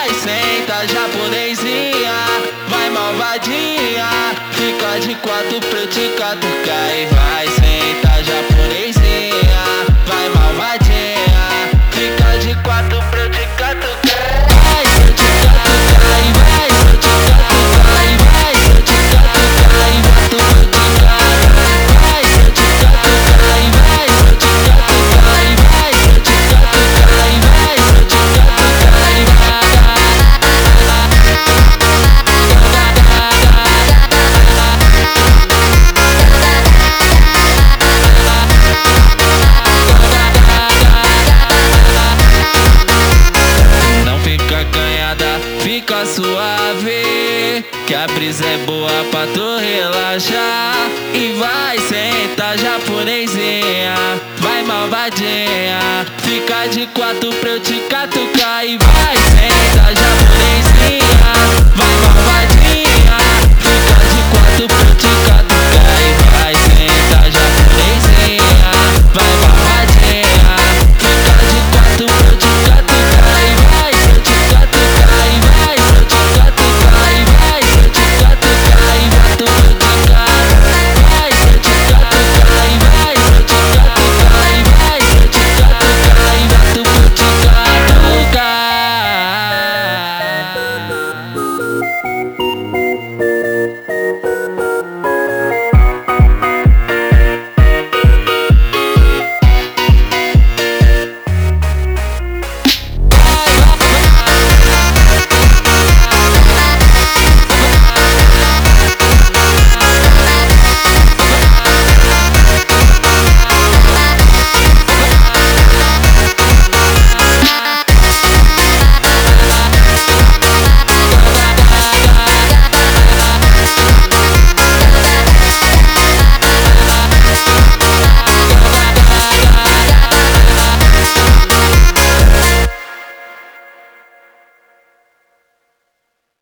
vai, senta japonesinha, vai malvadinha, fica de quatro pra eu te catucar. E vai, senta japonesinha, vai malvadinha, fica de quatro pra eu te catucar. Vai, pra eu te catucar, e vai, pra eu te catucar, e vai, pra eu te catucar, e vai, tu pra eu te catucar. Vai, pra eu te catucar, e vai, pra eu te catucar, e vai, pra eu te catucar, e vai, pra eu te catucar, e vai. Não fica acanhada, fica suave, que a brisa é boa pra tu relaxar. E vai, senta japonesinha, vai malvadinha, fica de quatro pra eu te catucar. E vai,